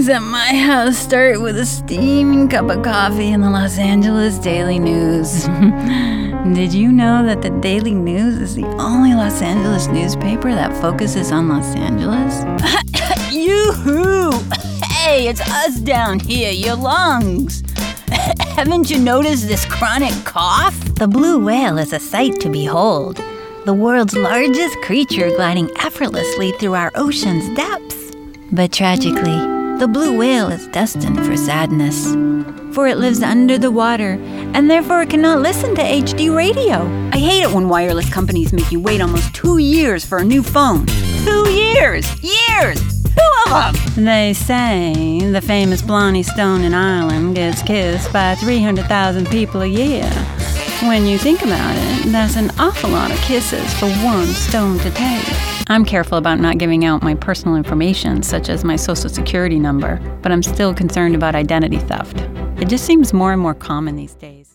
mornings at my house start with a steaming cup of coffee and the Los Angeles Daily News. Did you know that the Daily News is the only Los Angeles newspaper that focuses on Los Angeles? Yoo-hoo! Hey, it's us down here, your lungs. Haven't you noticed this chronic cough? The blue whale is a sight to behold. The world's largest creature gliding effortlessly through our ocean's depths. But tragically, the blue whale is destined for sadness, for it lives under the water and therefore cannot listen to HD radio. I hate it when wireless companies make you wait almost 2 years for a new phone. 2 years! Years! 2 of them! They say the famous Blarney Stone in Ireland gets kissed by 300,000 people a year. When you think about it, that's an awful lot of kisses for one stone to take. I'm careful about not giving out my personal information, such as my social security number, but I'm still concerned about identity theft. It just seems more and more common these days.